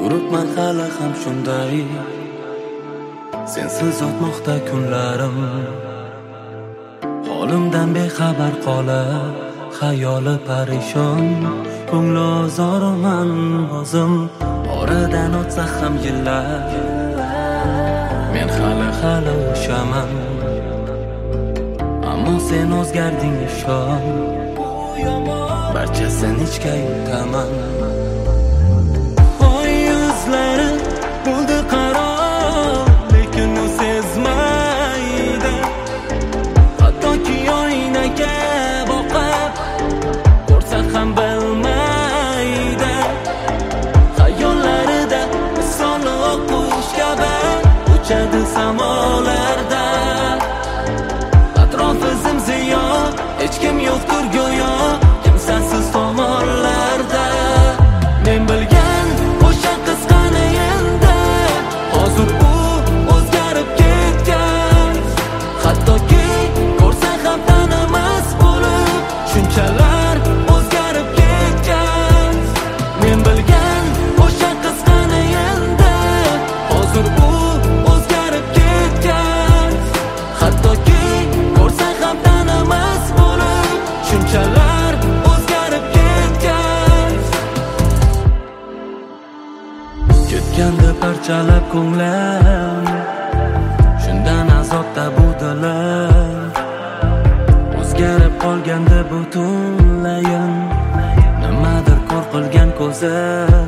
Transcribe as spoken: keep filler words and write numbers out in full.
Yuribman hali ham shunday, sensiz o'tmoqda kunlarim. Holimdan bexabar qolib, xayoli parishon, ko'ngli ozorman o'zim. Oradan o'tsa ham yillar, men hali hali o'shaman. Ammo sen o'zgarding, ishon, barchasini ichga yutaman. Oy yuzlari bo'ldi qaro, lekin u sezmaydi. Hattoki oynaga boqib ko'rsa ham bilmaydi. Xayollarida misoli o'qush kabi uchadi samolarda. Atrofi zimziyo, hech kim yo'qdir go'yo, kimsasiz tomonlarda. Men bilgan o'sha qiz qani endi, hozir u o'zgarib ketgan. Hattoki ko'rsa ham tanimas bo'lib, shunchalar o'zgarib ketgan. Men bilgan o'sha qiz qani endi, hozir u o'zgarib ketgan. Hattoki ko'rsa ham tanimas bo'lib, shunchalar o'zgarib ketgan. Ketganda parchalab ko'nglim, shundan azobda bu dilim. O'zgarib qolganda butunlayin, nimadir ko'r qilgan ko'zim.